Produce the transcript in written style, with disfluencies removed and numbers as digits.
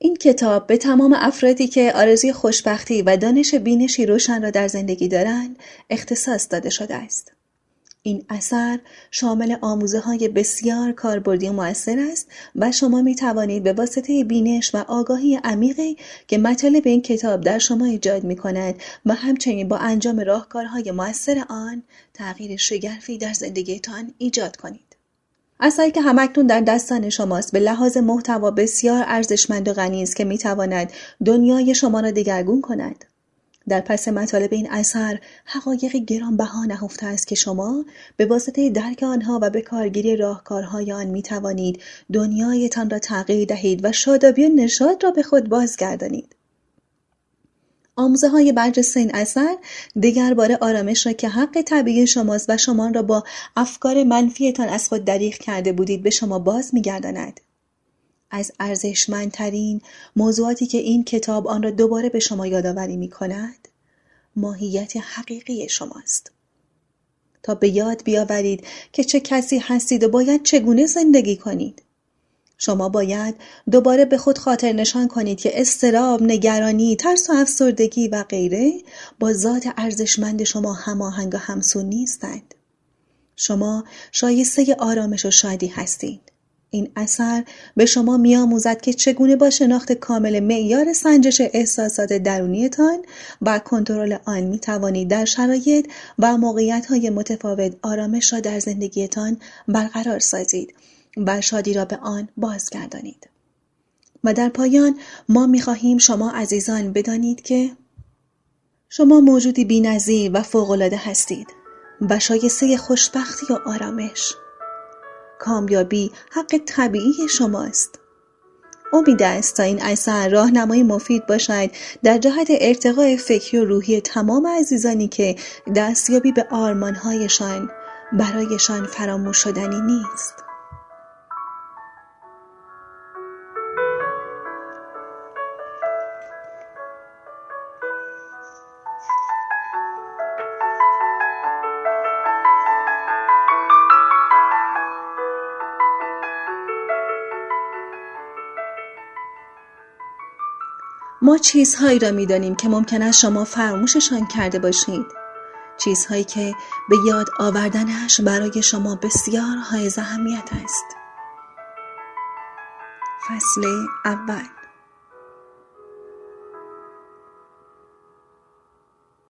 این کتاب به تمام افرادی که آرزوی خوشبختی و دانش بینشی روشن را در زندگی دارند اختصاص داده شده است. این اثر شامل آموزه‌های بسیار کاربردی و مؤثر است و شما می توانید به واسطه بینش و آگاهی عمیقی که مطالب این کتاب در شما ایجاد می کند و همچنین با انجام راهکارهای مؤثر آن تغییر شگرفی در زندگیتان ایجاد کنید. اثری که همکنون در دستان شماست به لحاظ محتوا بسیار ارزشمند و غنی است که می تواند دنیای شما را دگرگون کند. در پس مطالب این اثر حقایق گرانبها نهفته است که شما به واسطه درک آنها و به کارگیری راهکارهای آن می توانید دنیایتان را تغییر دهید و شادابی و نشاط را به خود بازگردانید. آموزه‌های برجسته این اثر دیگر باره آرامش را که حق طبیعی شماست و شما را با افکار منفیتان از خود دریغ کرده بودید به شما باز می‌گرداند. از ارزشمندترین موضوعاتی که این کتاب آن را دوباره به شما یادآوری می‌کند، ماهیت حقیقی شماست. تا به یاد بیاورید که چه کسی هستید و باید چگونه زندگی کنید. شما باید دوباره به خود خاطر نشان کنید که اضطراب، نگرانی، ترس و افسردگی و غیره با ذات ارزشمند شما هماهنگ و همسو نیستند. شما شایسته آرامش و شادی هستید. این اثر به شما می‌آموزد که چگونه با شناخت کامل معیار سنجش احساسات درونیتان و کنترل آن می‌توانید در شرایط و موقعیت‌های متفاوت آرامش را در زندگیتان برقرار سازید و شادی را به آن بازگردانید. و در پایان ما می‌خواهیم شما عزیزان بدانید که شما موجودی بی‌نظیر و فوق‌العاده هستید و شایسته خوشبختی و آرامش. کامیابی حق طبیعی شماست. امید است تا این اثر راهنمای مفید باشد در جهت ارتقاء فکری و روحی تمام عزیزانی که دستیابی به آرمان‌هایشان برایشان فراموش شدنی نیست. ما چیزهایی را می‌دانیم که ممکن است شما فراموششان کرده باشید. چیزهایی که به یاد آوردنش برای شما بسیار حائز اهمیت است. فصل اول.